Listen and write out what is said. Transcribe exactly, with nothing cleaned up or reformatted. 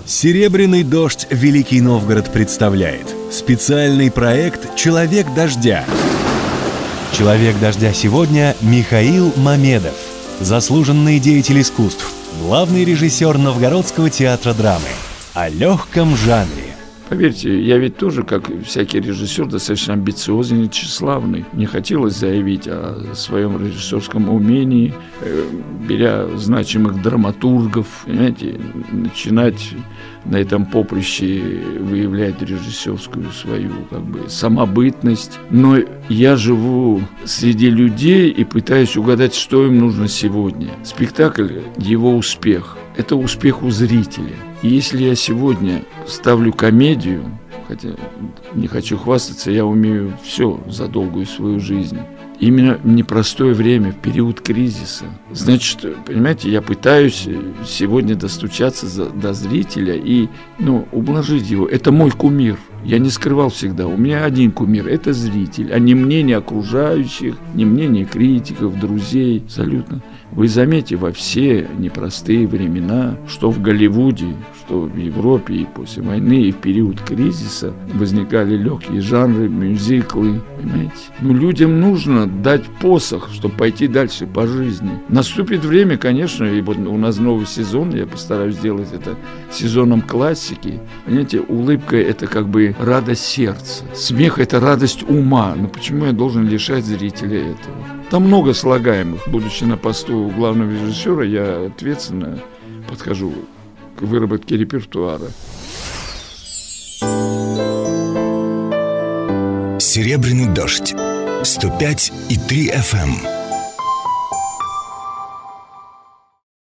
Серебряный дождь Великий Новгород представляет специальный проект «Человек дождя». Человек дождя сегодня Михаил Мамедов, заслуженный деятель искусств, главный режиссер Новгородского театра драмы. О легком жанре. Поверьте, я ведь тоже, как всякий режиссер, достаточно амбициозный и тщеславный. Мне хотелось заявить о своем режиссерском умении, беря значимых драматургов, понимаете, начинать на этом поприще выявлять режиссерскую свою как бы самобытность. Но я живу среди людей и пытаюсь угадать, что им нужно сегодня. Спектакль – его успех. Это успех у зрителя. И если я сегодня ставлю комедию, хотя не хочу хвастаться, я умею все за долгую свою жизнь, именно в непростое время, в период кризиса, значит, понимаете, я пытаюсь сегодня достучаться до зрителя и, ну, ублажить его. Это мой кумир. Я не скрывал всегда. У меня один кумир – это зритель, а не мнение окружающих, не мнение критиков, друзей. Абсолютно. Вы заметите, во все непростые времена, что в Голливуде, что в Европе и после войны, и в период кризиса возникали легкие жанры, мюзиклы, понимаете? Но людям нужно дать посох, чтобы пойти дальше по жизни. Наступит время, конечно, и вот у нас новый сезон, я постараюсь сделать это сезоном классики. Понимаете, улыбка – это как бы радость сердца. Смех – это радость ума. Но почему я должен лишать зрителя этого? Там много слагаемых. Будучи на посту главного режиссера, я ответственно подхожу к выработке репертуара. Серебряный дождь. сто пять и три эф эм.